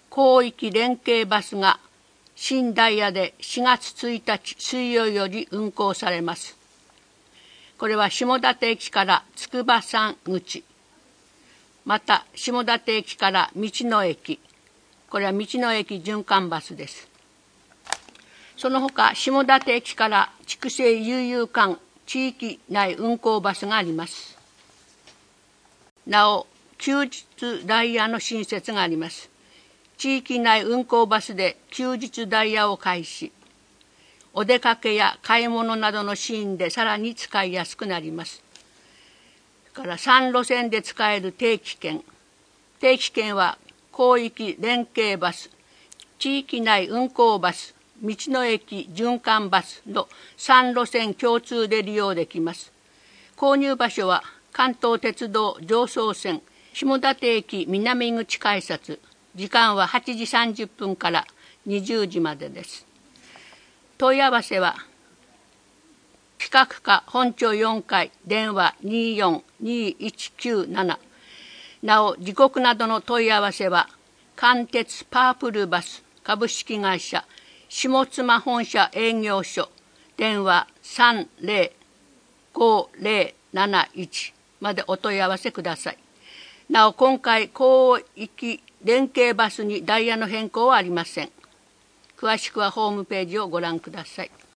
広域連携バスが新ダイヤで4月1日水曜より運行されます。これは下館駅から筑波山口、また下館駅から道の駅、これは道の駅循環バスです。その他、下館駅から筑西悠々間地域内運行バスがあります。なお、休日ダイヤの新設があります。地域内運行バスで休日ダイヤを開始。お出かけや買い物などのシーンでさらに使いやすくなります。それから3路線で使える定期券。定期券は広域連携バス、地域内運行バス、道の駅循環バスの3路線共通で利用できます。購入場所は関東鉄道常総線下館駅南口改札。時間は8時30分から20時までです。問い合わせは企画課本庁4階電話 242197。なお時刻などの問い合わせは関鉄パープルバス株式会社下妻本社営業所電話305071までお問い合わせください。なお今回広域連携バスにダイヤの変更はありません。詳しくはホームページをご覧ください。